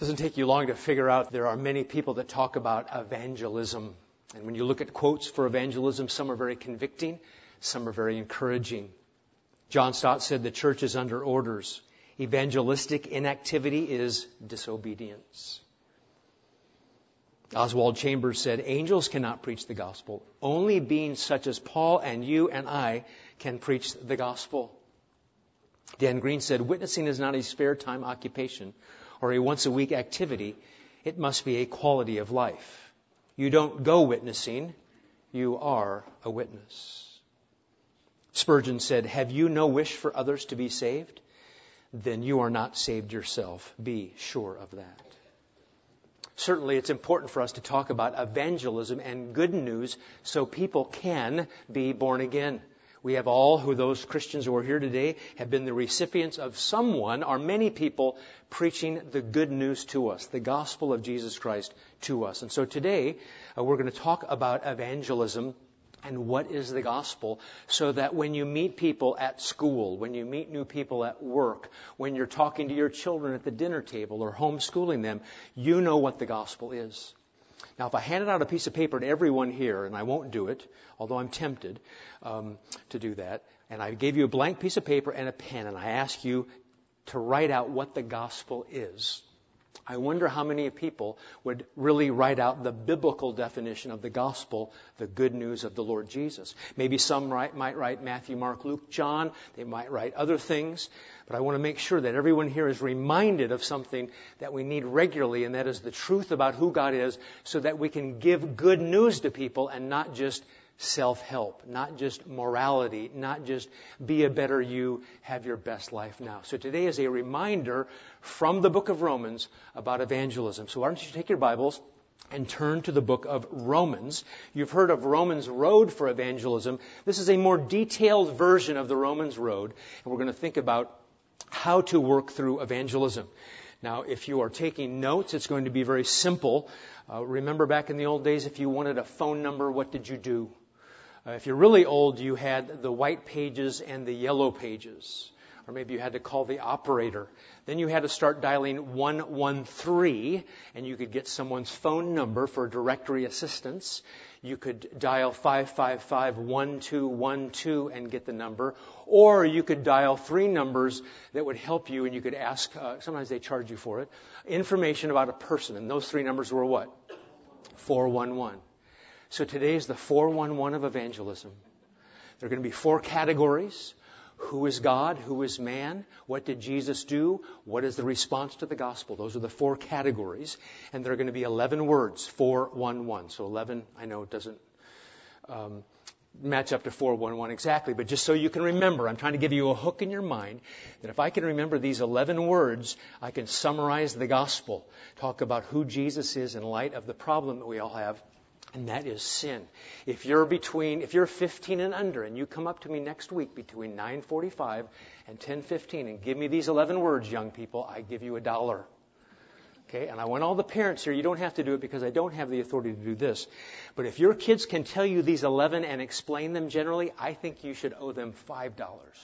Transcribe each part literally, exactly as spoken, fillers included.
Doesn't take you long to figure out there are many people that talk about evangelism. And when you look at quotes for evangelism, some are very convicting, some are very encouraging. John Stott said the church is under orders. Evangelistic inactivity is disobedience. Oswald Chambers said, angels cannot preach the gospel. Only beings such as Paul and you and I can preach the gospel. Dan Green said, witnessing is not a spare time occupation or a once a week activity. It must be a quality of life. You don't go witnessing, you are a witness. Spurgeon said, have you no wish for others to be saved? Then you are not saved yourself. Be sure of that. Certainly it's important for us to talk about evangelism and good news so people can be born again. We have all who those Christians who are here today have been the recipients of someone or many people preaching the good news to us, the gospel of Jesus Christ to us. And so today uh, we're going to talk about evangelism and what is the gospel, so that when you meet people at school, when you meet new people at work, when you're talking to your children at the dinner table or homeschooling them, you know what the gospel is. Now, if I handed out a piece of paper to everyone here, and I won't do it, although I'm tempted um, to do that, and I gave you a blank piece of paper and a pen, and I ask you to write out what the gospel is, I wonder how many people would really write out the biblical definition of the gospel, the good news of the Lord Jesus. Maybe some write, might write Matthew, Mark, Luke, John. They might write other things. But I want to make sure that everyone here is reminded of something that we need regularly, and that is the truth about who God is, so that we can give good news to people and not just self-help, not just morality, not just be a better you, have your best life now. So today is a reminder from the book of Romans about evangelism. So why don't you take your Bibles and turn to the book of Romans. You've heard of Romans Road for evangelism. This is a more detailed version of the Romans Road, and we're going to think about how to work through evangelism. Now, if you are taking notes, it's going to be very simple. Uh, remember back in the old days, if you wanted a phone number, what did you do? Uh, if you're really old, you had the white pages and the yellow pages. Or maybe you had to call the operator. Then you had to start dialing one one three, and you could get someone's phone number for directory assistance. You could dial five five five, one two one two and get the number. Or you could dial three numbers that would help you, and you could ask, uh, sometimes they charge you for it, information about a person. And those three numbers were what? four one one. So today is the four one one of evangelism. There are going to be four categories. Who is God? Who is man? What did Jesus do? What is the response to the gospel? Those are the four categories. And there are going to be eleven words, four one one. So eleven, I know it doesn't um, match up to four one one exactly, but just so you can remember, I'm trying to give you a hook in your mind that if I can remember these eleven words, I can summarize the gospel, talk about who Jesus is in light of the problem that we all have. And that is sin. If you're between, if you're fifteen and under, and you come up to me next week between nine forty-five and ten fifteen and give me these eleven words, young people, I give you a dollar. Okay? And I want all the parents here, you don't have to do it because I don't have the authority to do this. But if your kids can tell you these eleven and explain them generally, I think you should owe them five dollars.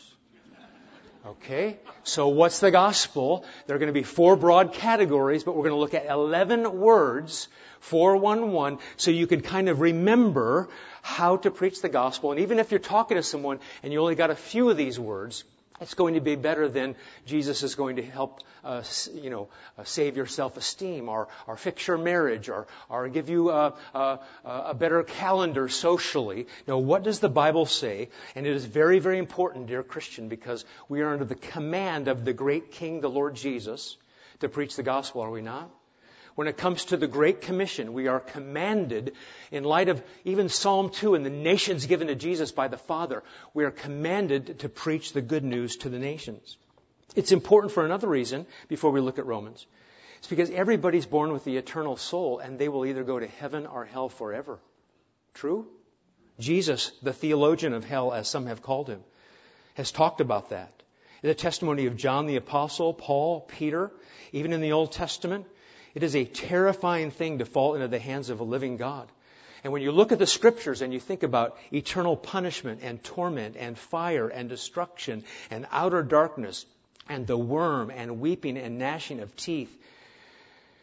Okay? So what's the gospel? There are going to be four broad categories, but we're going to look at eleven words, four one one, so you can kind of remember how to preach the gospel. And even if you're talking to someone and you only got a few of these words, it's going to be better than Jesus is going to help, uh, you know, uh, save your self-esteem or, or fix your marriage or, or give you a, a, a better calendar socially. No, what does the Bible say? And it is very, very important, dear Christian, because we are under the command of the great King, the Lord Jesus, to preach the gospel, are we not? When it comes to the Great Commission, we are commanded, in light of even Psalm two and the nations given to Jesus by the Father, we are commanded to preach the good news to the nations. It's important for another reason before we look at Romans. It's because everybody's born with the eternal soul, and they will either go to heaven or hell forever. True? Jesus, the theologian of hell, as some have called him, has talked about that. In the testimony of John the Apostle, Paul, Peter, even in the Old Testament, it is a terrifying thing to fall into the hands of a living God. And when you look at the Scriptures and you think about eternal punishment and torment and fire and destruction and outer darkness and the worm and weeping and gnashing of teeth,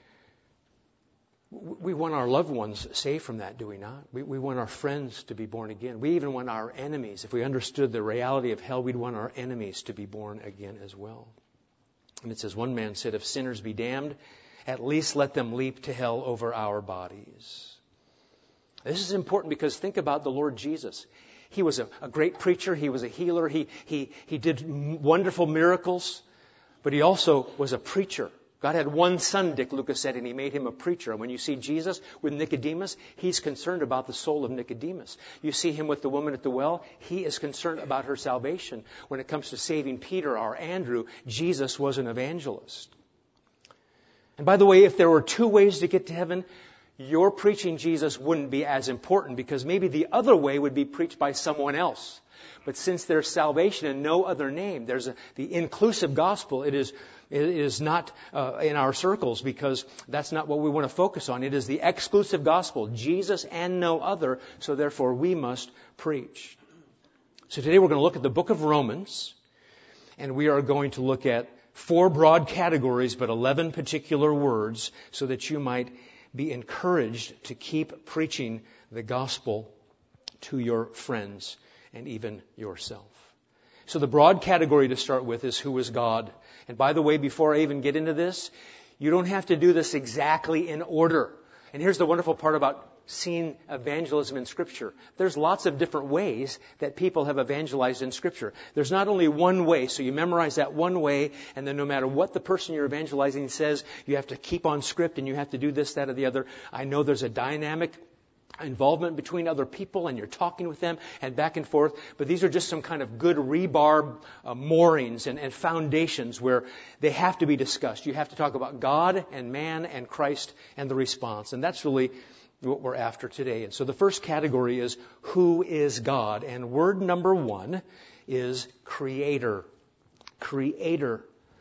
We want our loved ones saved from that, do we not? We, we want our friends to be born again. We even want our enemies. If we understood the reality of hell, we'd want our enemies to be born again as well. And it says, one man said, if sinners be damned, at least let them leap to hell over our bodies. This is important because think about the Lord Jesus. He was a, a great preacher. He was a healer. He, he, he did wonderful miracles, but he also was a preacher. God had one son, Dick Lucas said, and he made him a preacher. And when you see Jesus with Nicodemus, he's concerned about the soul of Nicodemus. You see him with the woman at the well, he is concerned about her salvation. When it comes to saving Peter or Andrew, Jesus was an evangelist. And by the way, if there were two ways to get to heaven, your preaching Jesus wouldn't be as important because maybe the other way would be preached by someone else. But since there's salvation in no other name, there's a, the inclusive gospel, it is it is not uh, in our circles because that's not what we want to focus on. It is the exclusive gospel, Jesus and no other, so therefore we must preach. So today we're going to look at the book of Romans, and we are going to look at four broad categories, but eleven particular words, so that you might be encouraged to keep preaching the gospel to your friends and even yourself. So the broad category to start with is who is God. And by the way, before I even get into this, you don't have to do this exactly in order. And here's the wonderful part about seeing evangelism in Scripture. There's lots of different ways that people have evangelized in Scripture. There's not only one way, so you memorize that one way, and then no matter what the person you're evangelizing says, you have to keep on script and you have to do this, that, or the other. I know there's a dynamic involvement between other people and you're talking with them and back and forth, but these are just some kind of good rebar uh, moorings and, and foundations where they have to be discussed. You have to talk about God and man and Christ and the response, and that's really what we're after today. And so the first category is who is God, and word number one is creator. Creator.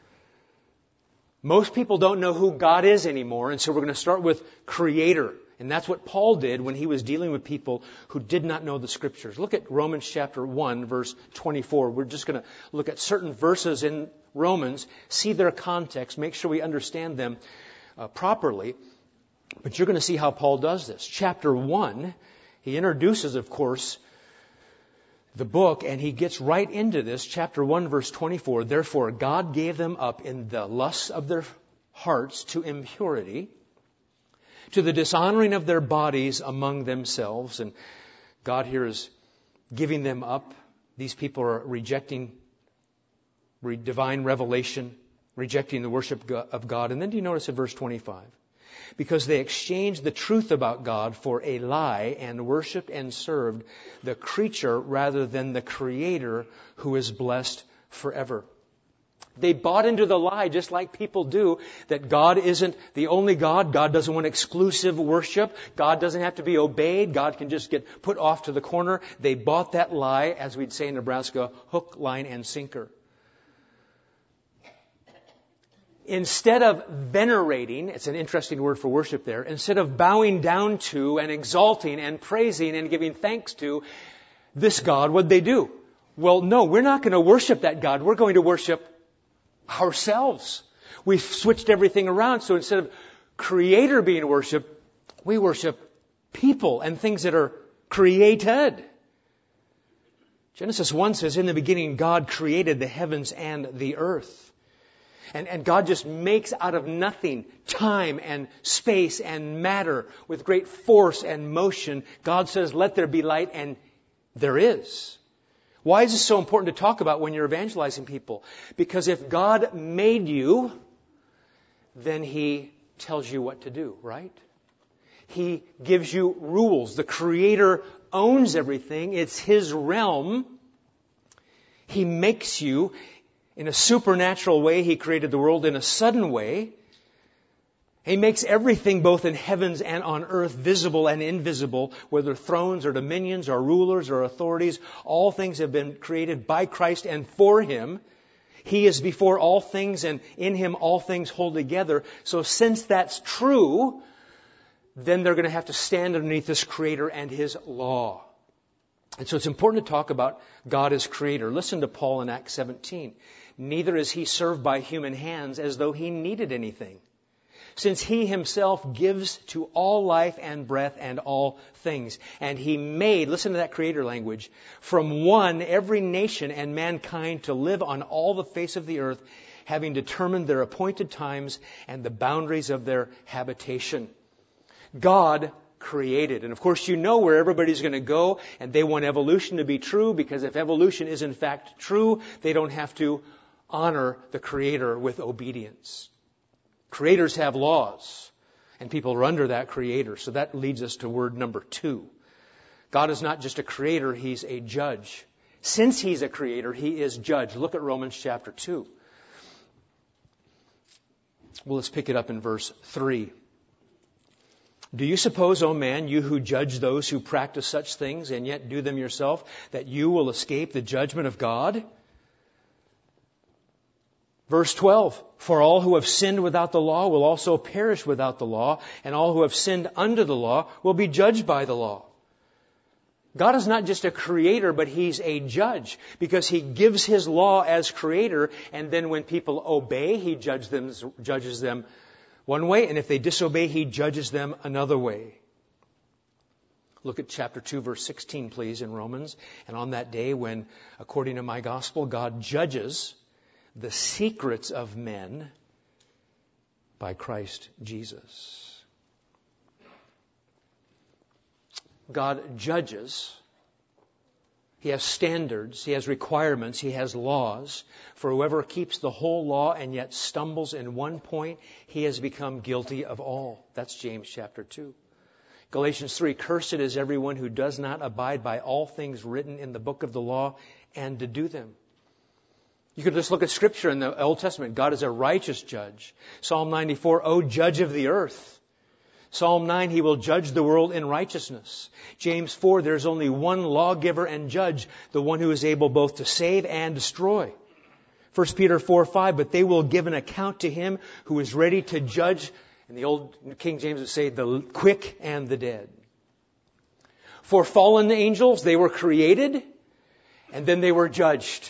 Most people don't know who God is anymore, and so we're going to start with creator. And that's what Paul did when he was dealing with people who did not know the Scriptures. Look at Romans chapter one, verse twenty-four. We're just going to look at certain verses in Romans, see their context, make sure we understand them uh, properly. But you're going to see how Paul does this. Chapter one, he introduces, of course, the book, and he gets right into this. Chapter one, verse twenty-four, therefore God gave them up in the lusts of their hearts to impurity, to the dishonoring of their bodies among themselves. And God here is giving them up. These people are rejecting divine revelation, rejecting the worship of God. And then do you notice in verse twenty-five? Because they exchanged the truth about God for a lie and worshipped and served the creature rather than the Creator, who is blessed forever. They bought into the lie, just like people do, that God isn't the only God. God doesn't want exclusive worship. God doesn't have to be obeyed. God can just get put off to the corner. They bought that lie, as we'd say in Nebraska, hook, line, and sinker. Instead of venerating, it's an interesting word for worship there, instead of bowing down to and exalting and praising and giving thanks to this God, what'd they do? Well, no, we're not going to worship that God. We're going to worship ourselves. We've switched everything around. So instead of Creator being worshipped, we worship people and things that are created. Genesis one says, in the beginning, God created the heavens and the earth. And, and God just makes out of nothing time and space and matter with great force and motion. God says, let there be light, and there is. Why is this so important to talk about when you're evangelizing people? Because if God made you, then He tells you what to do, right? He gives you rules. The Creator owns everything. It's His realm. He makes you in a supernatural way. He created the world in a sudden way. He makes everything both in heavens and on earth, visible and invisible, whether thrones or dominions or rulers or authorities. All things have been created by Christ and for Him. He is before all things, and in Him all things hold together. So since that's true, then they're going to have to stand underneath this Creator and His law. And so it's important to talk about God as Creator. Listen to Paul in Acts seventeen. Neither is He served by human hands as though He needed anything, since He Himself gives to all life and breath and all things. And He made, listen to that creator language, from one every nation and mankind to live on all the face of the earth, having determined their appointed times and the boundaries of their habitation. God created. And of course you know where everybody's going to go, and they want evolution to be true, because if evolution is in fact true, they don't have to honor the Creator with obedience. Creators have laws, and people are under that Creator. So that leads us to word number two. God is not just a creator, He's a judge. Since He's a creator, He is judge. Look at Romans chapter two. Well, let's pick it up in verse three. Do you suppose, O man, you who judge those who practice such things and yet do them yourself, that you will escape the judgment of God? Verse twelve, for all who have sinned without the law will also perish without the law, and all who have sinned under the law will be judged by the law. God is not just a creator, but He's a judge, because He gives His law as creator, and then when people obey, He judges them, judges them one way, and if they disobey, He judges them another way. Look at chapter two, verse sixteen, please, in Romans. And on that day when, according to my gospel, God judges the secrets of men by Christ Jesus. God judges. He has standards. He has requirements. He has laws. For whoever keeps the whole law and yet stumbles in one point, he has become guilty of all. That's James chapter two. Galatians three, cursed is everyone who does not abide by all things written in the book of the law and to do them. You could just look at Scripture in the Old Testament. God is a righteous judge. Psalm ninety-four, O judge of the earth. Psalm nine, He will judge the world in righteousness. James four, there's only one lawgiver and judge, the one who is able both to save and destroy. First Peter four five, but they will give an account to Him who is ready to judge, and the old King James would say, the quick and the dead. For fallen angels, they were created, and then they were judged.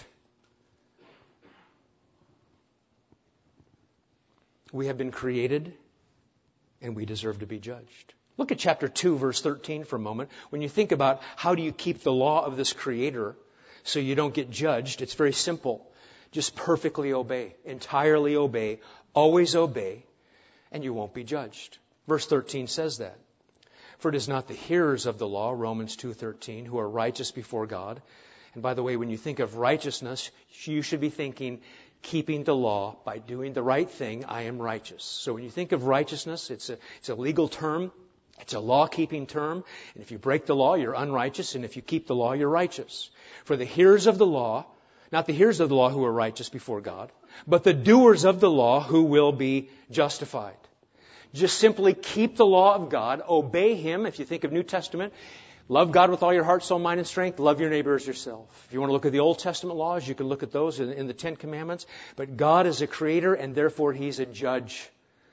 We have been created, and we deserve to be judged. Look at chapter two, verse thirteen for a moment. When you think about how do you keep the law of this Creator so you don't get judged, it's very simple. Just perfectly obey, entirely obey, always obey, and you won't be judged. Verse thirteen says that. For it is not the hearers of the law, Romans two thirteen, who are righteous before God. And by the way, when you think of righteousness, you should be thinking keeping the law by doing the right thing, I am righteous. So when you think of righteousness, it's a, it's a legal term. It's a law-keeping term. And if you break the law, you're unrighteous. And if you keep the law, you're righteous. For the hearers of the law, not the hearers of the law who are righteous before God, but the doers of the law who will be justified. Just simply keep the law of God. Obey Him. If you think of New Testament, love God with all your heart, soul, mind, and strength. Love your neighbor as yourself. If you want to look at the Old Testament laws, you can look at those in, in the Ten Commandments. But God is a creator, and therefore He's a judge.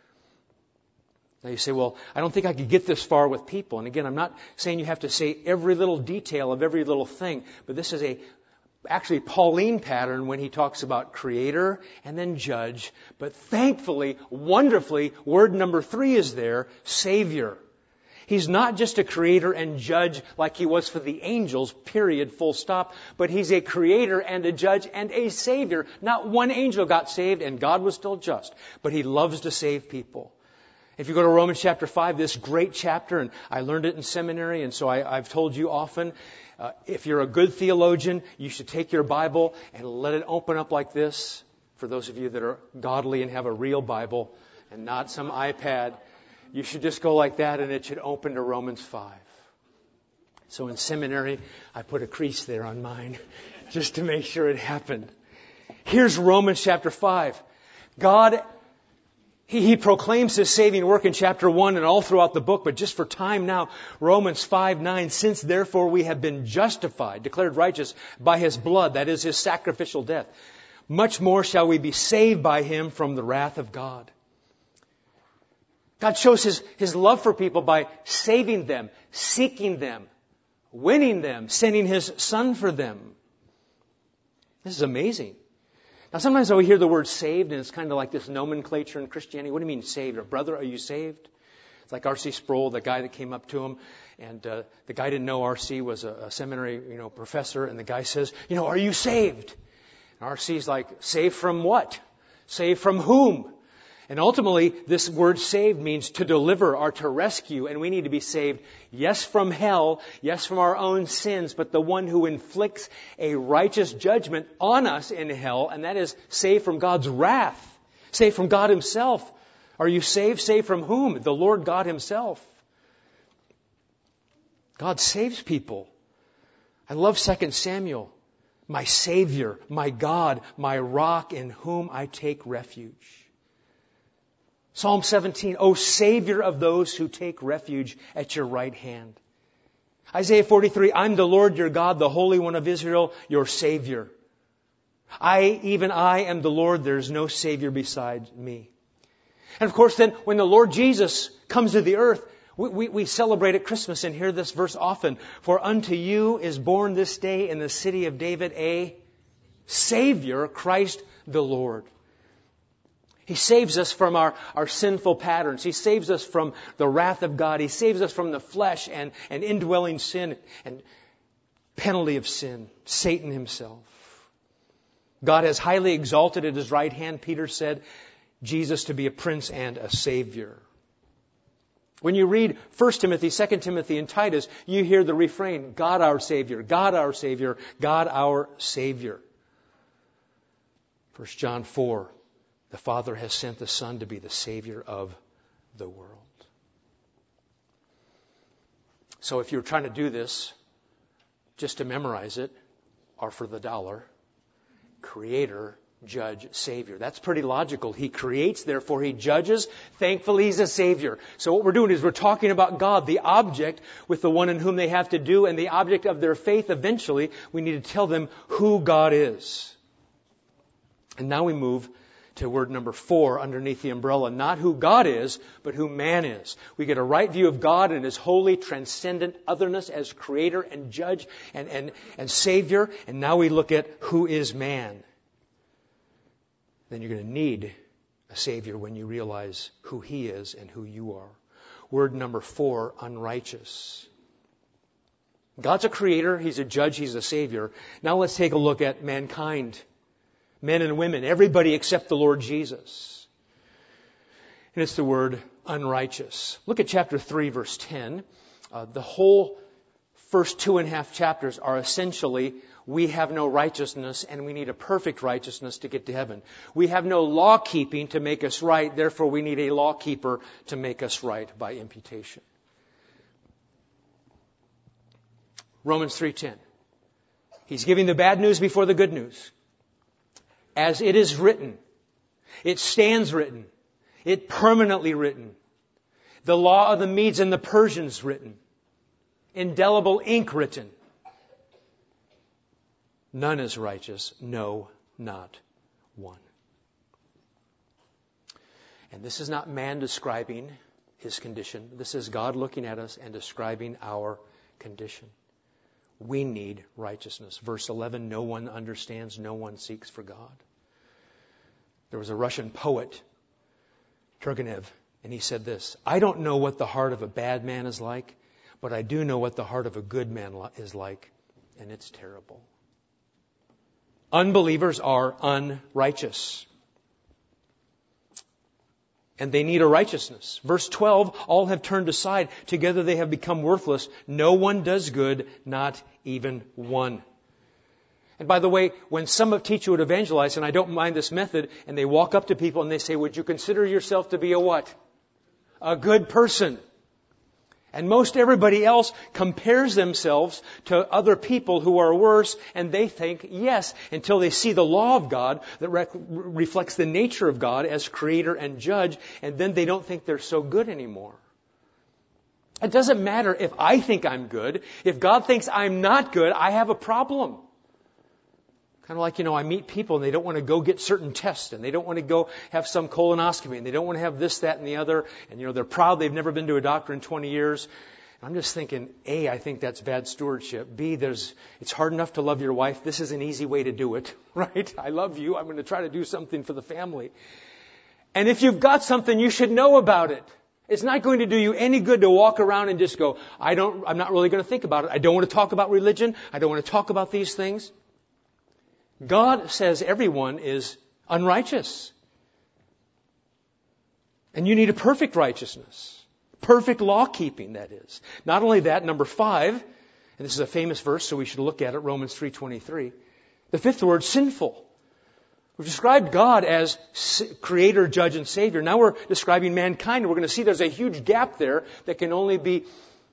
Now you say, well, I don't think I could get this far with people. And again, I'm not saying you have to say every little detail of every little thing. But this is a actually Pauline pattern when he talks about creator and then judge. But thankfully, wonderfully, word number three is there, Savior. He's not just a creator and judge like He was for the angels, period, full stop. But He's a creator and a judge and a Savior. Not one angel got saved and God was still just. But He loves to save people. If you go to Romans chapter five, this great chapter, and I learned it in seminary, and so I, I've told you often, uh, if you're a good theologian, you should take your Bible and let it open up like this. For those of you that are godly and have a real Bible and not some iPad, you should just go like that and it should open to Romans five. So in seminary, I put a crease there on mine just to make sure it happened. Here's Romans chapter five. God, he, he proclaims His saving work in chapter one and all throughout the book, but just for time now, Romans five nine, since therefore we have been justified, declared righteous by His blood, that is His sacrificial death, much more shall we be saved by Him from the wrath of God. God shows His, His love for people by saving them, seeking them, winning them, sending His Son for them. This is amazing. Now, sometimes I would hear the word saved, and it's kind of like this nomenclature in Christianity. What do you mean saved? Or brother, are you saved? It's like R C Sproul, the guy that came up to him, and uh, the guy didn't know R C was a, a seminary, you know, professor, and the guy says, you know, are you saved? And R C's like, saved from what? Saved from whom? And ultimately, this word saved means to deliver or to rescue, and we need to be saved, yes, from hell, yes, from our own sins, but the one who inflicts a righteous judgment on us in hell, and that is saved from God's wrath, saved from God Himself. Are you saved? Saved from whom? The Lord God Himself. God saves people. I love Second Samuel. My Savior, my God, my rock in whom I take refuge. Psalm seventeen, O Savior of those who take refuge at your right hand. Isaiah forty-three, I'm the Lord your God, the Holy One of Israel, your Savior. I, even I, am the Lord, there is no Savior beside me. And of course then, when the Lord Jesus comes to the earth, we, we, we celebrate at Christmas and hear this verse often. For unto you is born this day in the city of David a Savior, Christ the Lord. He saves us from our, our sinful patterns. He saves us from the wrath of God. He saves us from the flesh and, and indwelling sin and penalty of sin, Satan himself. God has highly exalted at His right hand, Peter said, Jesus to be a prince and a savior. When you read First Timothy, Second Timothy, and Titus, you hear the refrain, God our Savior, God our Savior, God our Savior. First John four, the Father has sent the Son to be the Savior of the world. So if you're trying to do this just to memorize it, or for the dollar, Creator, Judge, Savior. That's pretty logical. He creates, therefore He judges. Thankfully, He's a Savior. So what we're doing is we're talking about God, the object, with the one in whom they have to do, and the object of their faith eventually. We need to tell them who God is. And now we move to word number four underneath the umbrella. Not who God is, but who man is. We get a right view of God and His holy, transcendent otherness as Creator and Judge and, and, and Savior. And now we look at who is man. Then you're going to need a Savior when you realize who He is and who you are. Word number four, unrighteous. God's a Creator, He's a Judge, He's a Savior. Now let's take a look at mankind. Men and women, everybody except the Lord Jesus. And it's the word unrighteous. Look at chapter three, verse ten. Uh, the whole first two and a half chapters are essentially, we have no righteousness and we need a perfect righteousness to get to heaven. We have no law keeping to make us right, therefore we need a law keeper to make us right by imputation. Romans three ten. He's giving the bad news before the good news. As it is written, it stands written, it permanently written. The law of the Medes and the Persians written, indelible ink written. None is righteous, no, not one. And this is not man describing his condition. This is God looking at us and describing our condition. We need righteousness. Verse eleven, no one understands, no one seeks for God. There was a Russian poet, Turgenev, and he said this, I don't know what the heart of a bad man is like, but I do know what the heart of a good man is like, and it's terrible. Unbelievers are unrighteous. And they need a righteousness. Verse twelve, all have turned aside. Together they have become worthless. No one does good, not even one. And by the way, when some teach you to evangelize, and I don't mind this method, and they walk up to people and they say, would you consider yourself to be a what? A good person. And most everybody else compares themselves to other people who are worse, and they think, yes, until they see the law of God that re- reflects the nature of God as Creator and Judge, and then they don't think they're so good anymore. It doesn't matter if I think I'm good. If God thinks I'm not good, I have a problem. Kind of like, you know, I meet people and they don't want to go get certain tests and they don't want to go have some colonoscopy and they don't want to have this, that, and the other. And, you know, they're proud they've never been to a doctor in twenty years. I'm just thinking, A, I think that's bad stewardship. B, there's, it's hard enough to love your wife. This is an easy way to do it, right? I love you. I'm going to try to do something for the family. And if you've got something, you should know about it. It's not going to do you any good to walk around and just go, I don't, I'm not really going to think about it. I don't want to talk about religion. I don't want to talk about these things. God says everyone is unrighteous. And you need a perfect righteousness. Perfect law keeping, that is. Not only that, number five, and this is a famous verse, so we should look at it, Romans three twenty-three. The fifth word, sinful. We've described God as creator, judge, and savior. Now we're describing mankind. We're going to see there's a huge gap there that can only be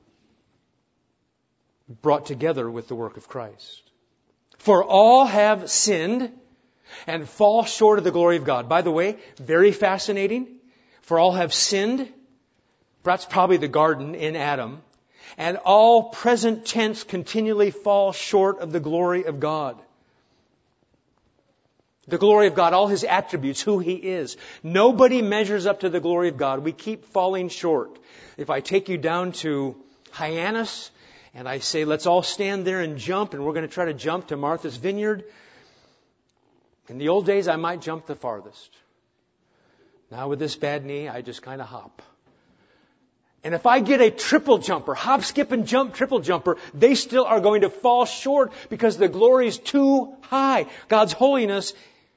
brought together with the work of Christ. For all have sinned and fall short of the glory of God. By the way, very fascinating. For all have sinned. That's probably the garden in Adam. And all present tense continually fall short of the glory of God. The glory of God, all His attributes, who He is. Nobody measures up to the glory of God. We keep falling short. If I take you down to Hyannis and I say, let's all stand there and jump, and we're going to try to jump to Martha's Vineyard. In the old days, I might jump the farthest. Now with this bad knee, I just kind of hop. And if I get a triple jumper, hop, skip, and jump triple jumper, they still are going to fall short because the glory is too high. God's holiness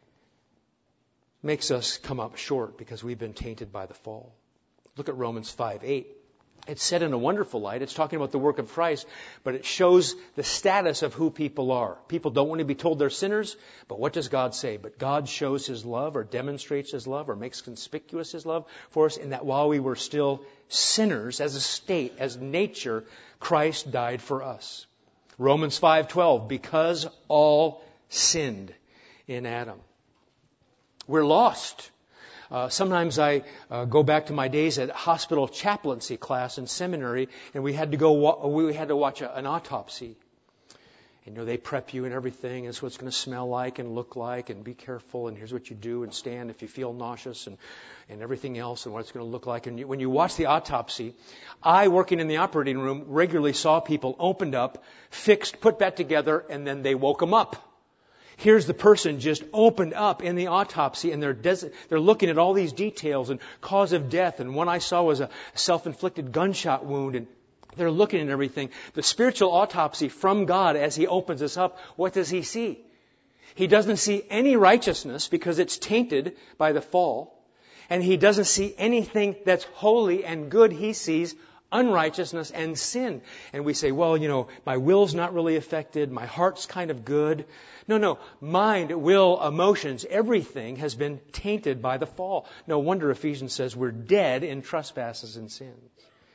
makes us come up short because we've been tainted by the fall. Look at Romans five eight. It's said in a wonderful light. It's talking about the work of Christ, but it shows the status of who people are. People don't want to be told they're sinners, but what does God say? But God shows His love or demonstrates His love or makes conspicuous His love for us in that while we were still sinners, as a state, as nature, Christ died for us. Romans five twelve, because all sinned in Adam. We're lost. Uh, sometimes I uh, go back to my days at hospital chaplaincy class in seminary, and we had to go. Wa- we had to watch a, an autopsy. And, you know, they prep you and everything. It's what it's going to smell like and look like, and be careful. And here's what you do, and stand if you feel nauseous, and and everything else, and what it's going to look like. And you, when you watch the autopsy, I, working in the operating room, regularly saw people opened up, fixed, put back together, and then they woke them up. Here's the person just opened up in the autopsy, and they're des- they're looking at all these details and cause of death. And one I saw was a self-inflicted gunshot wound, and they're looking at everything. The spiritual autopsy from God, as He opens us up, what does He see? He doesn't see any righteousness because it's tainted by the fall. And He doesn't see anything that's holy and good. He sees unrighteousness and sin. And we say, well, you know, my will's not really affected. My heart's kind of good. No, no. Mind, will, emotions, everything has been tainted by the fall. No wonder Ephesians says we're dead in trespasses and sins.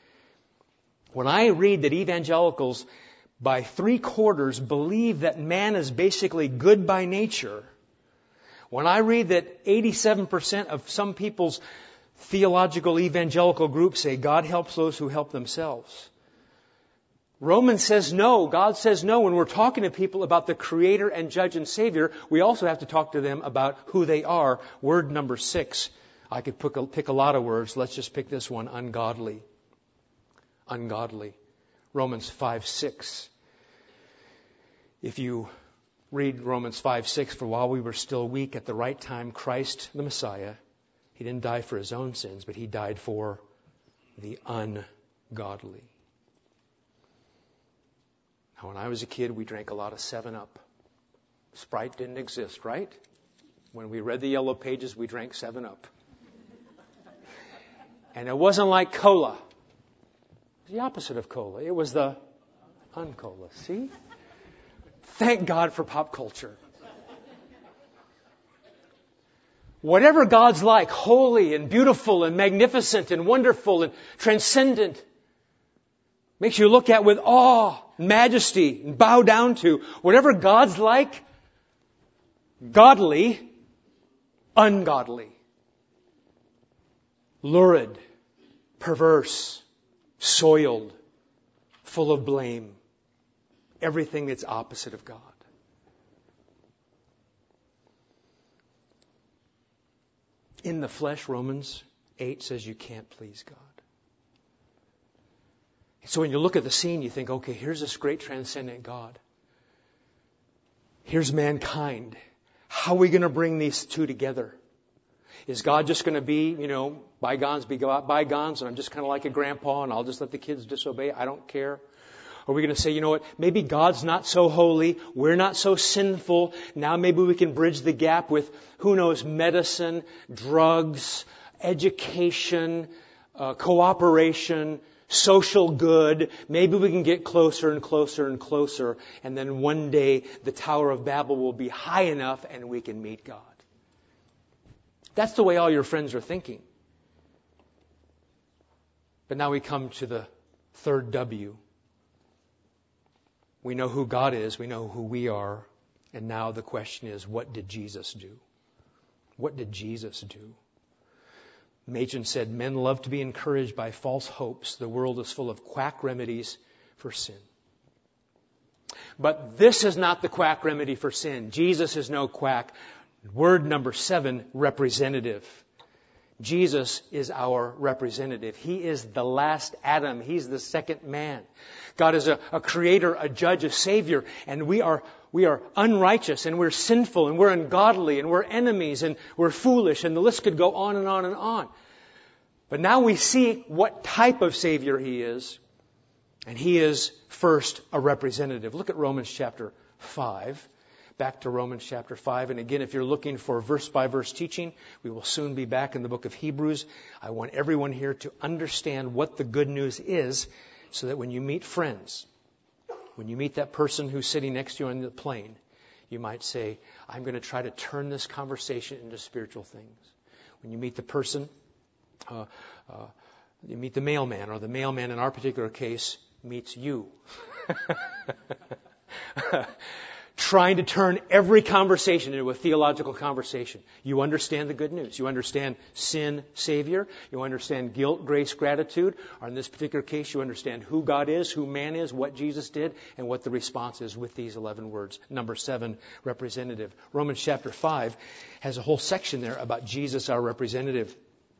When I read that evangelicals by three quarters believe that man is basically good by nature, when I read that eighty-seven percent of some people's theological evangelical groups say God helps those who help themselves, Romans says no. God says no. When we're talking to people about the Creator and Judge and Savior, we also have to talk to them about who they are. Word number six. I could pick a, pick a lot of words. Let's just pick this one. Ungodly. Ungodly. Romans five six. If you read Romans five six, for while we were still weak, at the right time, Christ, the Messiah, He didn't die for His own sins, but He died for the ungodly. Now, when I was a kid, we drank a lot of seven up. Sprite didn't exist, right? When we read the yellow pages, we drank seven up. And it wasn't like cola. It was the opposite of cola. It was the uncola. See? Thank God for pop culture. Whatever God's like, holy and beautiful and magnificent and wonderful and transcendent, makes you look at with awe, majesty, and bow down to. Whatever God's like, godly, ungodly, lurid, perverse, soiled, full of blame. Everything that's opposite of God. In the flesh, Romans eight says you can't please God. So when you look at the scene, you think, okay, here's this great transcendent God. Here's mankind. How are we going to bring these two together? Is God just going to be, you know, bygones be bygones, and I'm just kind of like a grandpa, and I'll just let the kids disobey? I don't care. Are we going to say, you know what, maybe God's not so holy, we're not so sinful, now maybe we can bridge the gap with, who knows, medicine, drugs, education, uh, cooperation, social good. Maybe we can get closer and closer and closer, and then one day the Tower of Babel will be high enough and we can meet God. That's the way all your friends are thinking. But now we come to the third W. We know who God is, we know who we are, and now the question is, what did Jesus do? What did Jesus do? Machen said, men love to be encouraged by false hopes. The world is full of quack remedies for sin. But this is not the quack remedy for sin. Jesus is no quack. Word number seven, representative. Jesus is our representative. He is the last Adam. He's the second man. God is a, a creator, a judge, a savior, and we are we are unrighteous, and we're sinful, and we're ungodly, and we're enemies, and we're foolish, and the list could go on and on and on. But now we see what type of savior He is, and He is first a representative. Look at Romans chapter five. Back to Romans chapter five. And again, if you're looking for verse-by-verse teaching, we will soon be back in the book of Hebrews. I want everyone here to understand what the good news is, so that when you meet friends, when you meet that person who's sitting next to you on the plane, you might say, I'm going to try to turn this conversation into spiritual things. When you meet the person, uh, uh, you meet the mailman, or the mailman in our particular case meets you. Trying to turn every conversation into a theological conversation. You understand the good news. You understand sin, Savior. You understand guilt, grace, gratitude. Or in this particular case, you understand who God is, who man is, what Jesus did, and what the response is with these eleven words. Number seven, representative. Romans chapter five has a whole section there about Jesus, our representative.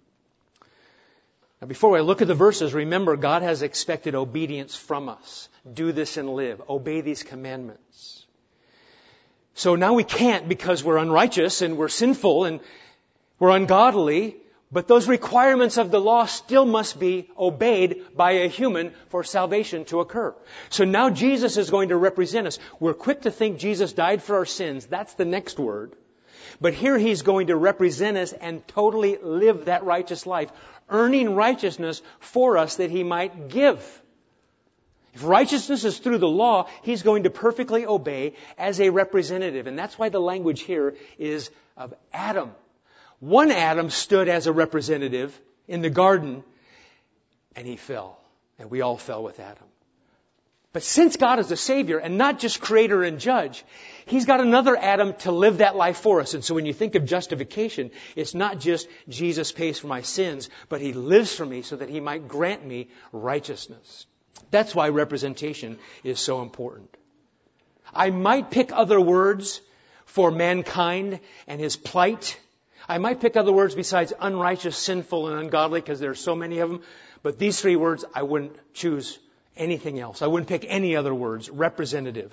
Now, before I look at the verses, remember, God has expected obedience from us. Do this and live. Obey these commandments. So now we can't, because we're unrighteous and we're sinful and we're ungodly, but those requirements of the law still must be obeyed by a human for salvation to occur. So now Jesus is going to represent us. We're quick to think Jesus died for our sins. That's the next word. But here He's going to represent us and totally live that righteous life, earning righteousness for us that He might give. If righteousness is through the law, He's going to perfectly obey as a representative. And that's why the language here is of Adam. One Adam stood as a representative in the garden, and he fell. And we all fell with Adam. But since God is the Savior, and not just creator and judge, He's got another Adam to live that life for us. And so when you think of justification, it's not just Jesus pays for my sins, but He lives for me so that He might grant me righteousness. That's why representation is so important. I might pick other words for mankind and his plight. I might pick other words besides unrighteous, sinful, and ungodly, because there are so many of them. But these three words, I wouldn't choose anything else. I wouldn't pick any other words. Representative.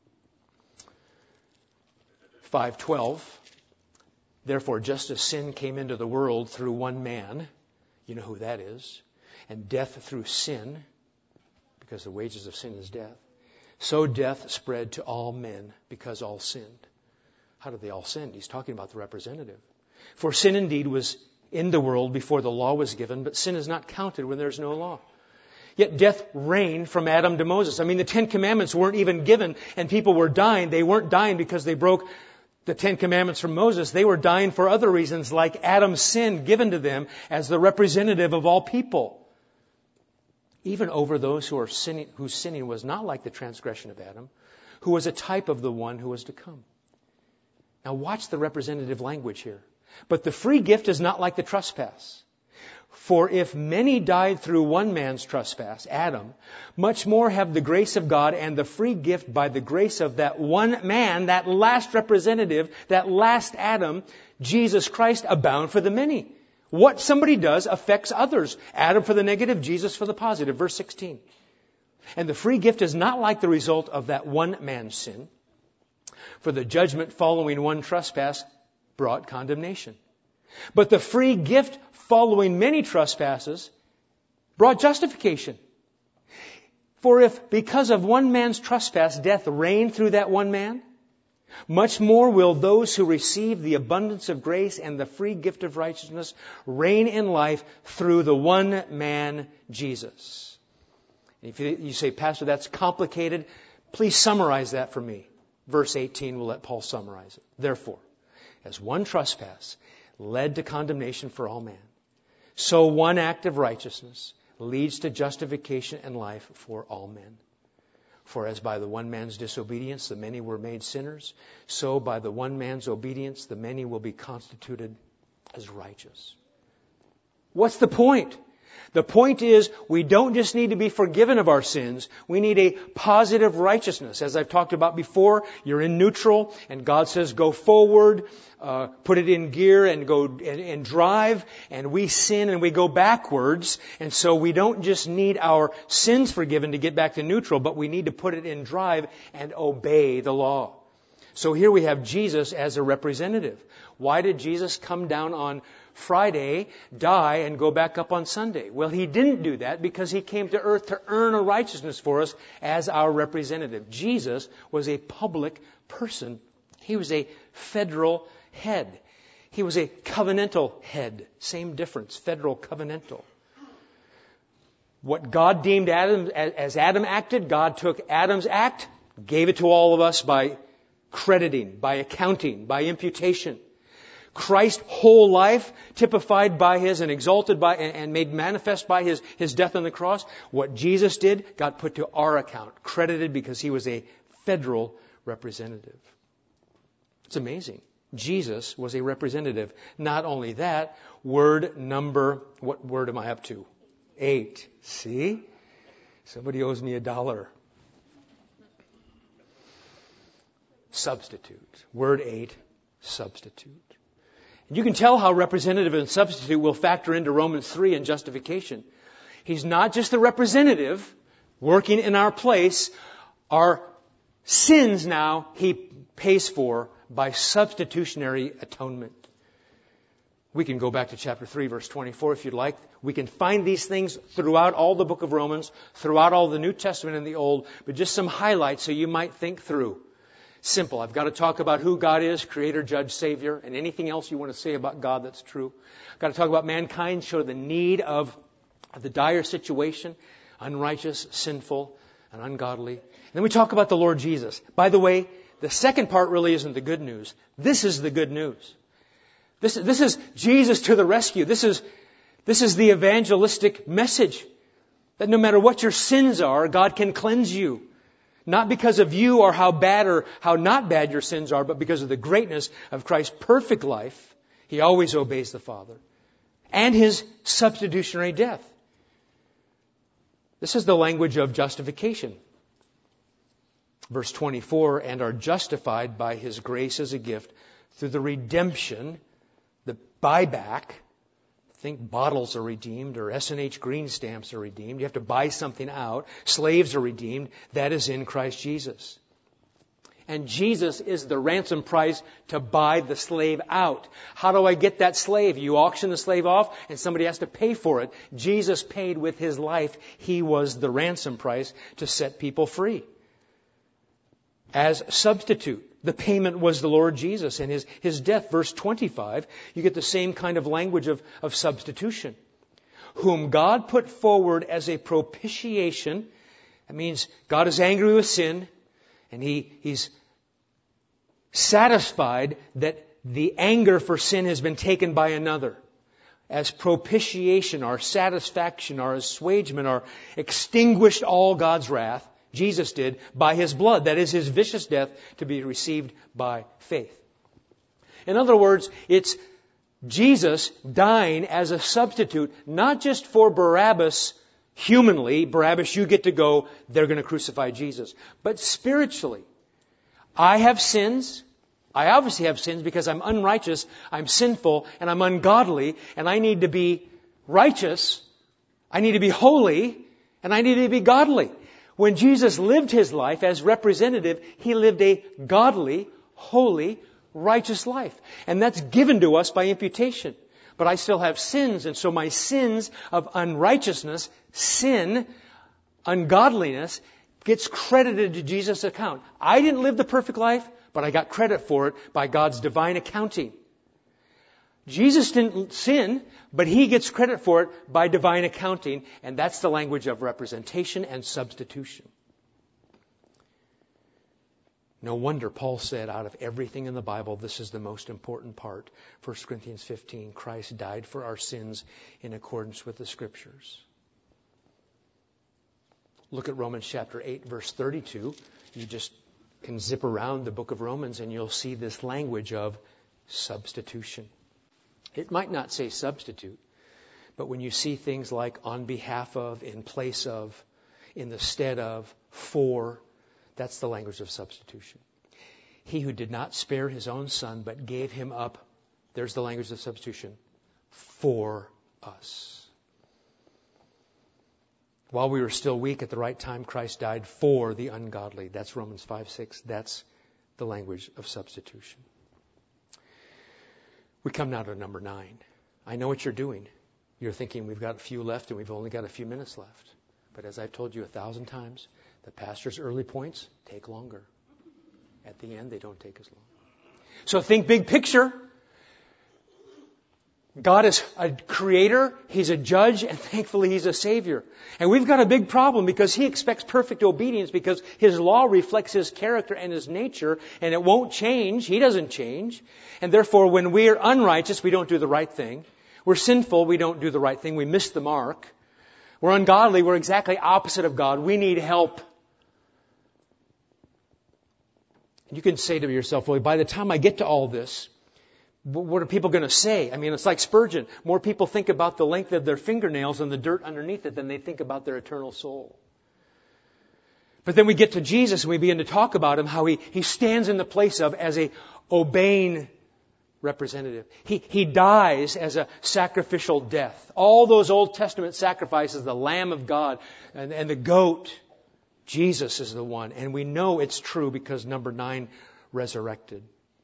five twelve. Therefore, just as sin came into the world through one man, you know who that is, and death through sin, because the wages of sin is death, so death spread to all men because all sinned. How did they all sin? He's talking about the representative. For sin indeed was in the world before the law was given, but sin is not counted when there's no law. Yet death reigned from Adam to Moses. I mean, the Ten Commandments weren't even given, and people were dying. They weren't dying because they broke the Ten Commandments from Moses. They were dying for other reasons, like Adam's sin given to them as the representative of all people. Even over those who are sinning, whose sinning was not like the transgression of Adam, who was a type of the one who was to come. Now watch the representative language here. But the free gift is not like the trespass. For if many died through one man's trespass, Adam, much more have the grace of God and the free gift by the grace of that one man, that last representative, that last Adam, Jesus Christ, abound for the many. What somebody does affects others. Adam for the negative, Jesus for the positive. Verse sixteen. And the free gift is not like the result of that one man's sin. For the judgment following one trespass brought condemnation. But the free gift following many trespasses brought justification. For if because of one man's trespass death reigned through that one man, much more will those who receive the abundance of grace and the free gift of righteousness reign in life through the one man, Jesus. If you say, Pastor, that's complicated, please summarize that for me. Verse eighteen will let Paul summarize it. Therefore, as one trespass led to condemnation for all men, so one act of righteousness leads to justification and life for all men. For as by the one man's disobedience the many were made sinners, so by the one man's obedience the many will be constituted as righteous. What's the point? The point is, we don't just need to be forgiven of our sins. We need a positive righteousness. As I've talked about before, you're in neutral, and God says, go forward, uh, put it in gear, and go and, and drive. And we sin and we go backwards. And so we don't just need our sins forgiven to get back to neutral, but we need to put it in drive and obey the law. So here we have Jesus as a representative. Why did Jesus come down on Friday, die, and go back up on Sunday? Well, He didn't do that because He came to earth to earn a righteousness for us as our representative. Jesus was a public person. He was a federal head. He was a covenantal head. Same difference, federal, covenantal. What God deemed Adam, as Adam acted, God took Adam's act, gave it to all of us by crediting, by accounting, by imputation. Christ's whole life, typified by His and exalted by and made manifest by His, His death on the cross. What Jesus did got put to our account, credited because He was a federal representative. It's amazing. Jesus was a representative. Not only that, word number, what word am I up to? Eight. See? Somebody owes me a dollar. Substitute. Word eight, substitute. You can tell how representative and substitute will factor into Romans three and justification. He's not just the representative working in our place. Our sins now He pays for by substitutionary atonement. We can go back to chapter three, verse twenty-four if you'd like. We can find these things throughout all the book of Romans, throughout all the New Testament and the Old, but just some highlights so you might think through. Simple. I've got to talk about who God is, Creator, Judge, Savior, and anything else you want to say about God that's true. I've got to talk about mankind, show the need of the dire situation, unrighteous, sinful, and ungodly. And then we talk about the Lord Jesus. By the way, the second part really isn't the good news. This is the good news. This, this is Jesus to the rescue. This is, this is the evangelistic message that no matter what your sins are, God can cleanse you. Not because of you or how bad or how not bad your sins are, but because of the greatness of Christ's perfect life. He always obeys the Father. And His substitutionary death. This is the language of justification. Verse twenty-four, and are justified by His grace as a gift through the redemption, the buyback. Think bottles are redeemed or S and H green stamps are redeemed. You have to buy something out. Slaves are redeemed. That is in Christ Jesus. And Jesus is the ransom price to buy the slave out. How do I get that slave? You auction the slave off and somebody has to pay for it. Jesus paid with His life. He was the ransom price to set people free. As substitute. The payment was the Lord Jesus and His, His death. Verse twenty-five, you get the same kind of language of, of substitution. Whom God put forward as a propitiation. That means God is angry with sin and he, He's satisfied that the anger for sin has been taken by another. As propitiation, our satisfaction, our assuagement, our extinguished all God's wrath. Jesus did by His blood. That is His vicious death to be received by faith. In other words, it's Jesus dying as a substitute, not just for Barabbas humanly. Barabbas, you get to go, they're going to crucify Jesus. But spiritually, I have sins. I obviously have sins because I'm unrighteous, I'm sinful, and I'm ungodly, and I need to be righteous, I need to be holy, and I need to be godly. When Jesus lived his life as representative, he lived a godly, holy, righteous life. And that's given to us by imputation. But I still have sins, and so my sins of unrighteousness, sin, ungodliness, gets credited to Jesus' account. I didn't live the perfect life, but I got credit for it by God's divine accounting. Jesus didn't sin, but he gets credit for it by divine accounting, and that's the language of representation and substitution. No wonder Paul said, out of everything in the Bible, this is the most important part. First Corinthians fifteen, Christ died for our sins in accordance with the Scriptures. Look at Romans chapter eight, verse thirty-two. You just can zip around the book of Romans and you'll see this language of substitution. It might not say substitute, but when you see things like on behalf of, in place of, in the stead of, for, that's the language of substitution. He who did not spare his own son, but gave him up, there's the language of substitution, for us. While we were still weak, at the right time, Christ died for the ungodly. That's Romans five six. That's the language of substitution. We come now to number nine. I know what you're doing. You're thinking we've got a few left and we've only got a few minutes left. But as I've told you a thousand times, the pastor's early points take longer. At the end, they don't take as long. So think big picture. God is a creator, He's a judge, and thankfully He's a savior. And we've got a big problem because He expects perfect obedience because His law reflects His character and His nature, and it won't change. He doesn't change. And therefore, when we're unrighteous, we don't do the right thing. We're sinful, we don't do the right thing. We miss the mark. We're ungodly, we're exactly opposite of God. We need help. You can say to yourself, well, by the time I get to all this, what are people going to say? I mean, it's like Spurgeon. More people think about the length of their fingernails and the dirt underneath it than they think about their eternal soul. But then we get to Jesus and we begin to talk about Him, how He, he stands in the place of as a obeying representative. He, he dies as a sacrificial death. All those Old Testament sacrifices, the Lamb of God and, and the goat, Jesus is the one. And we know it's true because number nine, resurrected.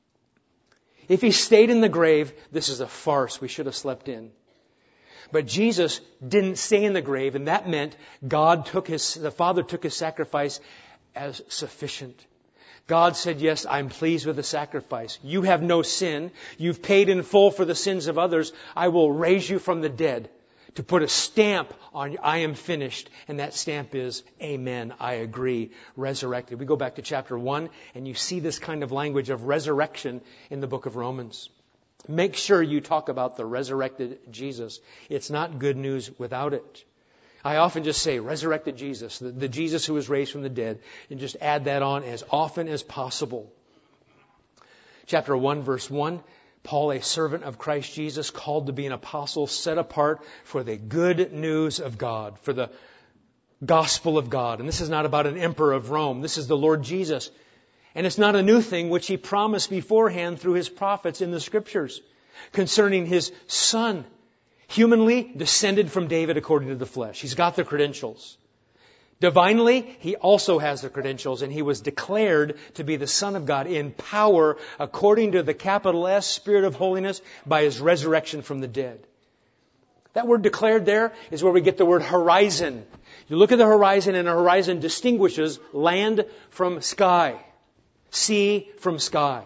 If He stayed in the grave, this is a farce. We should have slept in. But Jesus didn't stay in the grave, and that meant God took His, the Father took His sacrifice as sufficient. God said, yes, I'm pleased with the sacrifice. You have no sin. You've paid in full for the sins of others. I will raise you from the dead to put a stamp on I am finished. And that stamp is amen. I agree. Resurrected. We go back to chapter one and you see this kind of language of resurrection in the book of Romans. Make sure you talk about the resurrected Jesus. It's not good news without it. I often just say resurrected Jesus, the, the Jesus who was raised from the dead, and just add that on as often as possible. Chapter one, verse one. Paul, a servant of Christ Jesus, called to be an apostle, set apart for the good news of God, for the gospel of God. And this is not about an emperor of Rome. This is the Lord Jesus. And it's not a new thing which He promised beforehand through His prophets in the Scriptures concerning His Son, humanly descended from David according to the flesh. He's got the credentials. Divinely, He also has the credentials, and He was declared to be the Son of God in power according to the capital S Spirit of holiness by His resurrection from the dead. That word declared there is where we get the word horizon. You look at the horizon, and a horizon distinguishes land from sky, sea from sky.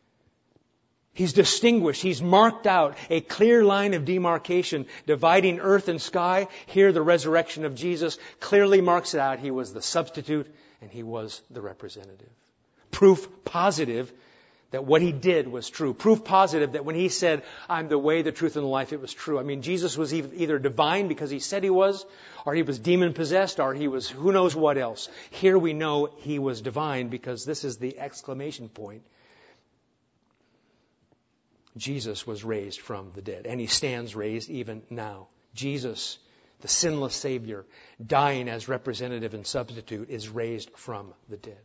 He's distinguished. He's marked out a clear line of demarcation dividing earth and sky. Here the resurrection of Jesus clearly marks it out. He was the substitute and He was the representative. Proof positive that what He did was true. Proof positive that when He said, I'm the way, the truth, and the life, it was true. I mean, Jesus was either divine because He said He was, or He was demon-possessed, or He was who knows what else. Here we know He was divine because this is the exclamation point. Jesus was raised from the dead, and He stands raised even now. Jesus, the sinless Savior, dying as representative and substitute, is raised from the dead.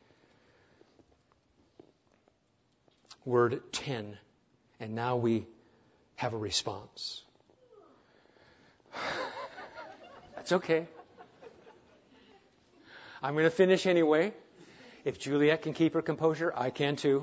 Word ten, and now we have a response. That's okay. I'm going to finish anyway. If Juliet can keep her composure, I can too.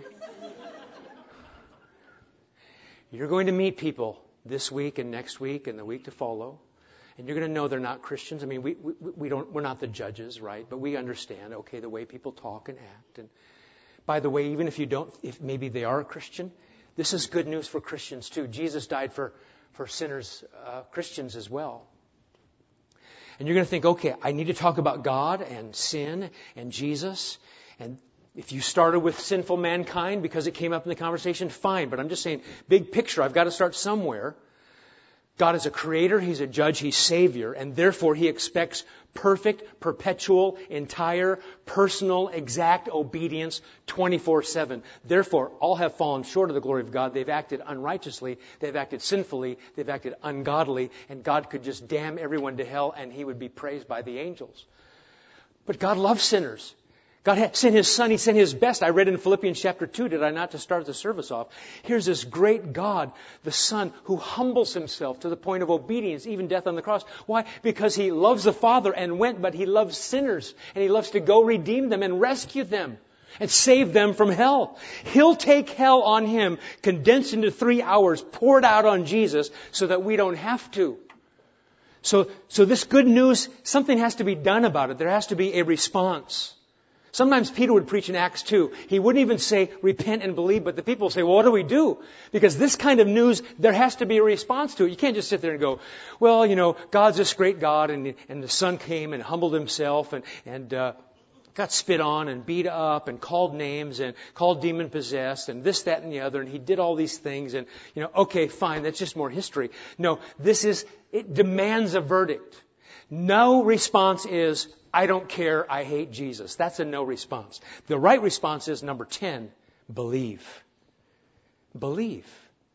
You're going to meet people this week and next week and the week to follow. And you're going to know they're not Christians. I mean, we, we, we don't, we're not the judges, right? But we understand, okay, the way people talk and act. And by the way, even if you don't, if maybe they are a Christian, this is good news for Christians too. Jesus died for, for sinners, uh, Christians as well. And you're going to think, okay, I need to talk about God and sin and Jesus. And if you started with sinful mankind because it came up in the conversation, fine. But I'm just saying, big picture, I've got to start somewhere. God is a creator, He's a judge, He's Savior, and therefore He expects perfect, perpetual, entire, personal, exact obedience twenty-four seven. Therefore, all have fallen short of the glory of God. They've acted unrighteously, they've acted sinfully, they've acted ungodly, and God could just damn everyone to hell and He would be praised by the angels. But God loves sinners. God sent His Son. He sent His best. I read in Philippians chapter two, did I not, to start the service off? Here's this great God, the Son, who humbles Himself to the point of obedience, even death on the cross. Why? Because He loves the Father and went, but He loves sinners. And He loves to go redeem them and rescue them and save them from hell. He'll take hell on Him, condensed into three hours, poured out on Jesus so that we don't have to. So, so this good news, something has to be done about it. There has to be a response. Sometimes Peter would preach in Acts two. He wouldn't even say, repent and believe, but the people would say, well, what do we do? Because this kind of news, there has to be a response to it. You can't just sit there and go, well, you know, God's this great God, and, and the Son came and humbled Himself and, and uh, got spit on and beat up and called names and called demon-possessed and this, that, and the other, and He did all these things, and, you know, okay, fine, that's just more history. No, this is, it demands a verdict. No response is, I don't care, I hate Jesus. That's a no response. The right response is number ten, believe. Believe.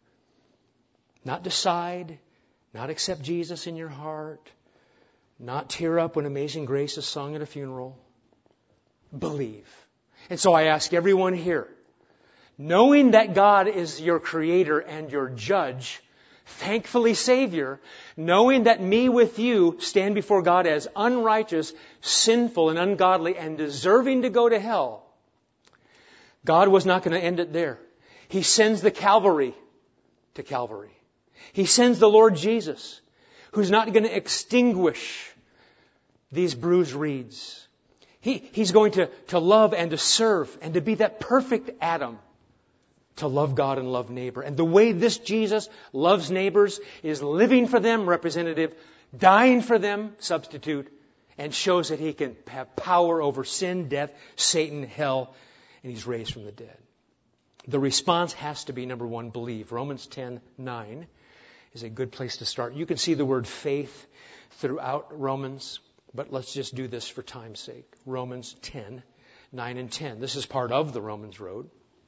Not decide, not accept Jesus in your heart, not tear up when Amazing Grace is sung at a funeral. Believe. And so I ask everyone here, knowing that God is your creator and your judge, thankfully Savior, knowing that me with you stand before God as unrighteous, sinful, and ungodly, and deserving to go to hell, God was not going to end it there. He sends the Calvary to Calvary. He sends the Lord Jesus, who's not going to extinguish these bruised reeds. He, he's going to, to love and to serve and to be that perfect Adam, to love God and love neighbor. And the way this Jesus loves neighbors is living for them, representative, dying for them, substitute, and shows that He can have power over sin, death, Satan, hell, and He's raised from the dead. The response has to be, number one, believe. Romans ten nine is a good place to start. You can see the word faith throughout Romans, but let's just do this for time's sake. Romans ten nine and ten. This is part of the Romans road.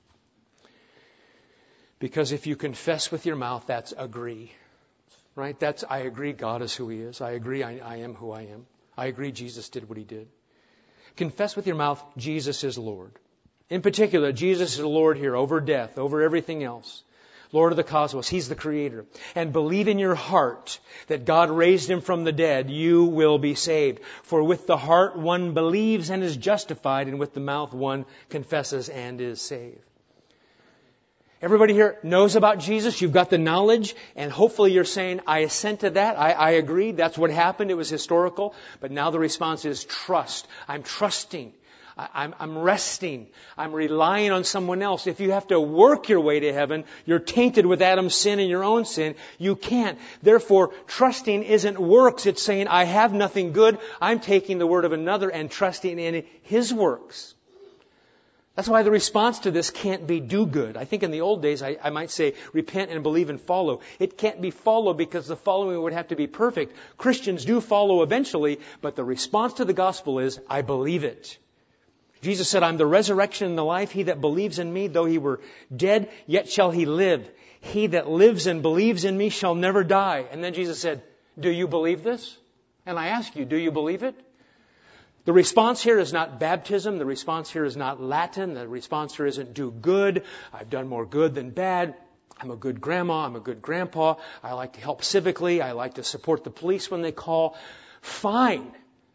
Because if you confess with your mouth, that's agree. Right? That's, I agree God is who He is. I agree I, I am who I am. I agree Jesus did what He did. Confess with your mouth, Jesus is Lord. In particular, Jesus is Lord here over death, over everything else. Lord of the cosmos. He's the Creator. And believe in your heart that God raised Him from the dead, you will be saved. For with the heart one believes and is justified, and with the mouth one confesses and is saved. Everybody here knows about Jesus. You've got the knowledge, and hopefully you're saying, I assent to that. I, I agree. That's what happened. It was historical. But now the response is trust. I'm trusting. I, I'm, I'm resting. I'm relying on someone else. If you have to work your way to heaven, you're tainted with Adam's sin and your own sin. You can't. Therefore, trusting isn't works. It's saying, I have nothing good. I'm taking the word of another and trusting in His works. That's why the response to this can't be do good. I think in the old days, I, I might say repent and believe and follow. It can't be follow because the following would have to be perfect. Christians do follow eventually, but the response to the gospel is, I believe it. Jesus said, I'm the resurrection and the life. He that believes in me, though he were dead, yet shall he live. He that lives and believes in me shall never die. And then Jesus said, do you believe this? And I ask you, do you believe it? The response here is not baptism. The response here is not Latin. The response here isn't do good. I've done more good than bad. I'm a good grandma. I'm a good grandpa. I like to help civically. I like to support the police when they call. Fine.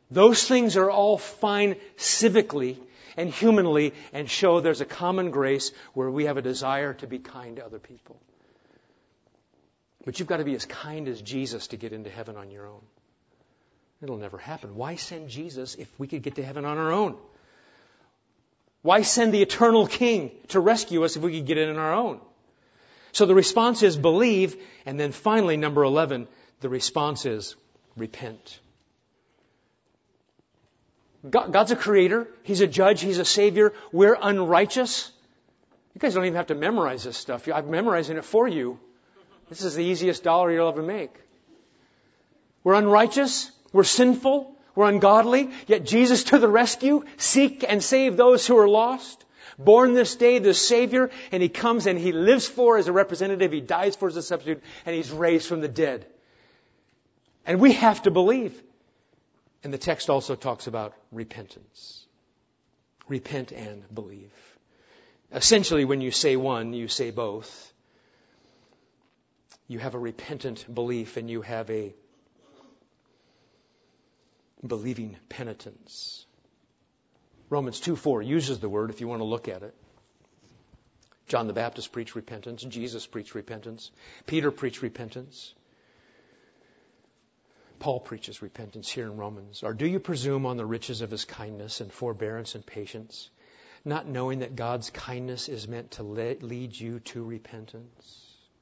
Those things are all fine civically and humanly and show there's a common grace where we have a desire to be kind to other people. But you've got to be as kind as Jesus to get into heaven on your own. It'll never happen. Why send Jesus if we could get to heaven on our own? Why send the eternal King to rescue us if we could get in on our own? So the response is believe. And then finally, number eleven, the response is repent. God, God's a creator. He's a judge. He's a savior. We're unrighteous. You guys don't even have to memorize this stuff. I'm memorizing it for you. This is the easiest dollar you'll ever make. We're unrighteous. We're sinful. We're ungodly. Yet Jesus to the rescue. Seek and save those who are lost. Born this day, the Savior. And He comes and He lives for as a representative. He dies for as a substitute. And He's raised from the dead. And we have to believe. And the text also talks about repentance. Repent and believe. Essentially, when you say one, you say both. You have a repentant belief and you have a believing penitence. Romans two four uses the word if you want to look at it. John the Baptist preached repentance. Jesus preached repentance. Peter preached repentance. Paul preaches repentance here in Romans. Or do you presume on the riches of His kindness and forbearance and patience, not knowing that God's kindness is meant to lead you to repentance?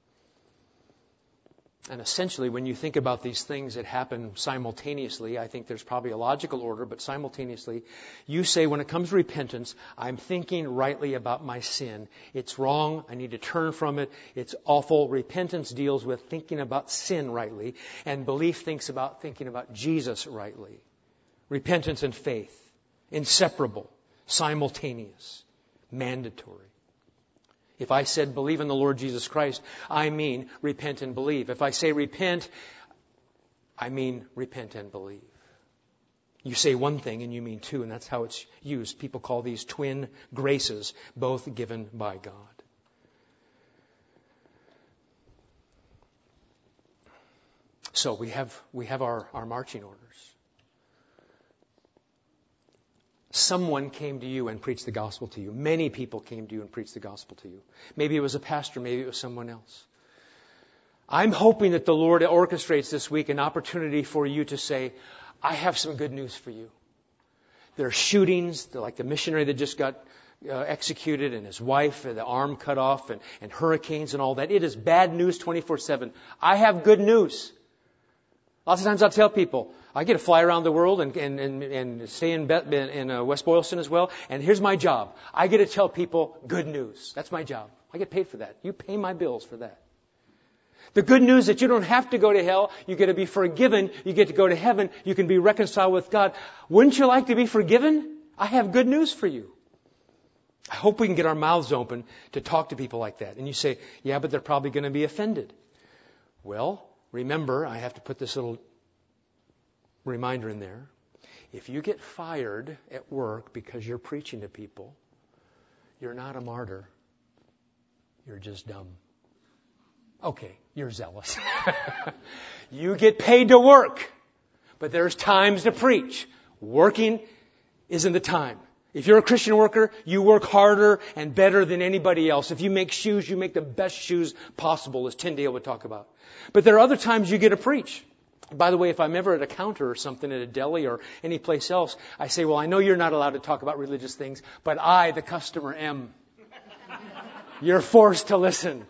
And essentially, when you think about these things that happen simultaneously, I think there's probably a logical order, but simultaneously, you say, when it comes to repentance, I'm thinking rightly about my sin. It's wrong. I need to turn from it. It's awful. Repentance deals with thinking about sin rightly, and belief thinks about thinking about Jesus rightly. Repentance and faith, inseparable, simultaneous, mandatory. If I said believe in the Lord Jesus Christ, I mean repent and believe. If I say repent, I mean repent and believe. You say one thing and you mean two, and that's how it's used. People call these twin graces, both given by God. So we have we have our, our marching orders. Someone came to you and preached the gospel to you. Many people came to you and preached the gospel to you. Maybe it was a pastor, maybe it was someone else. I'm hoping that the Lord orchestrates this week an opportunity for you to say, I have some good news for you. There are shootings, like the missionary that just got uh, executed and his wife, and the arm cut off, and, and hurricanes and all that. It is bad news twenty-four seven. I have good news. Lots of times I'll tell people, I get to fly around the world and, and, and, and stay in, in uh, West Boylston as well. And here's my job. I get to tell people good news. That's my job. I get paid for that. You pay my bills for that. The good news that you don't have to go to hell. You get to be forgiven. You get to go to heaven. You can be reconciled with God. Wouldn't you like to be forgiven? I have good news for you. I hope we can get our mouths open to talk to people like that. And you say, yeah, but they're probably going to be offended. Well, remember, I have to put this little reminder in there. If you get fired at work because you're preaching to people, you're not a martyr. You're just dumb. Okay, you're zealous. You get paid to work, but there's times to preach. Working isn't the time. If you're a Christian worker, you work harder and better than anybody else. If you make shoes, you make the best shoes possible, as Tyndale would talk about. But there are other times you get to preach. By the way, if I'm ever at a counter or something at a deli or any place else, I say, well, I know you're not allowed to talk about religious things, but I, the customer, am. You're forced to listen.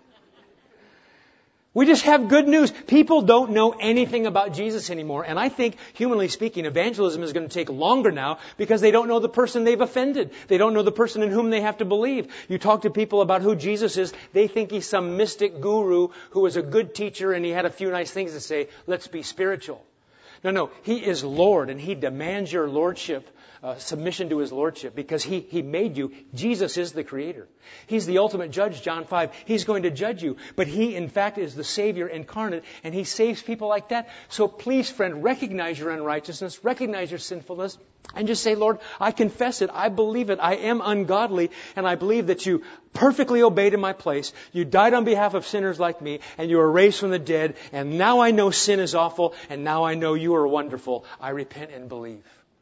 We just have good news. People don't know anything about Jesus anymore. And I think, humanly speaking, evangelism is going to take longer now because they don't know the person they've offended. They don't know the person in whom they have to believe. You talk to people about who Jesus is, they think He's some mystic guru who was a good teacher and he had a few nice things to say. Let's be spiritual. No, no. He is Lord and He demands your lordship, uh, submission to His lordship because he, he made you. Jesus is the Creator. He's the ultimate judge, John five. He's going to judge you. But He, in fact, is the Savior incarnate and He saves people like that. So please, friend, recognize your unrighteousness, recognize your sinfulness, and just say, Lord, I confess it. I believe it. I am ungodly, and I believe that You perfectly obeyed in my place. You died on behalf of sinners like me, and You were raised from the dead, and now I know sin is awful, and now I know You are wonderful. I repent and believe.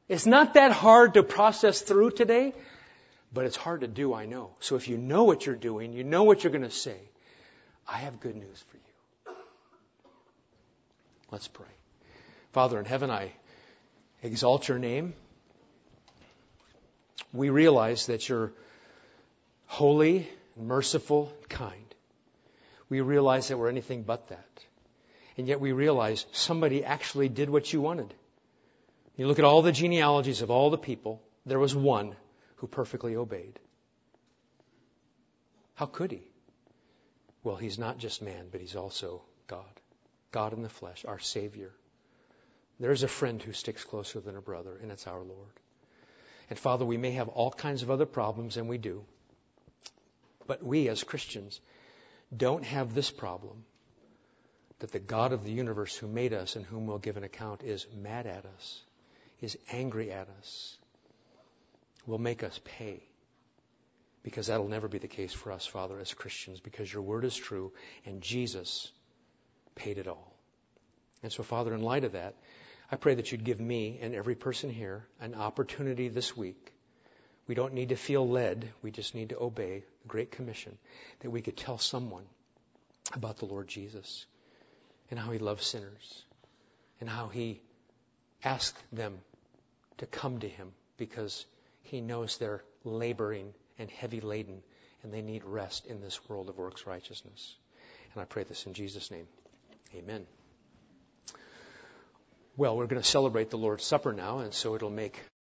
It's not that hard to process through today, but it's hard to do, I know. So if you know what you're doing, you know what you're going to say, I have good news for you. Let's pray. Father in heaven, I exalt your name. We realize that you're holy, merciful, kind. We realize that we're anything but that. And yet we realize somebody actually did what you wanted. You look at all the genealogies of all the people, there was one who perfectly obeyed. How could he? Well, he's not just man, but he's also God. God in the flesh, our Savior. There's a friend who sticks closer than a brother, and it's our Lord. And Father, we may have all kinds of other problems, and we do. But we as Christians don't have this problem, that the God of the universe who made us and whom we'll give an account is mad at us, is angry at us, will make us pay. Because that'll never be the case for us, Father, as Christians, because your word is true and Jesus paid it all. And so, Father, in light of that, I pray that you'd give me and every person here an opportunity this week. We don't need to feel led. We just need to obey the Great Commission, that we could tell someone about the Lord Jesus and how he loves sinners and how he asked them to come to him because he knows they're laboring and heavy laden and they need rest in this world of works righteousness. And I pray this in Jesus' name. Amen. Well, we're going to celebrate the Lord's Supper now, and so it'll make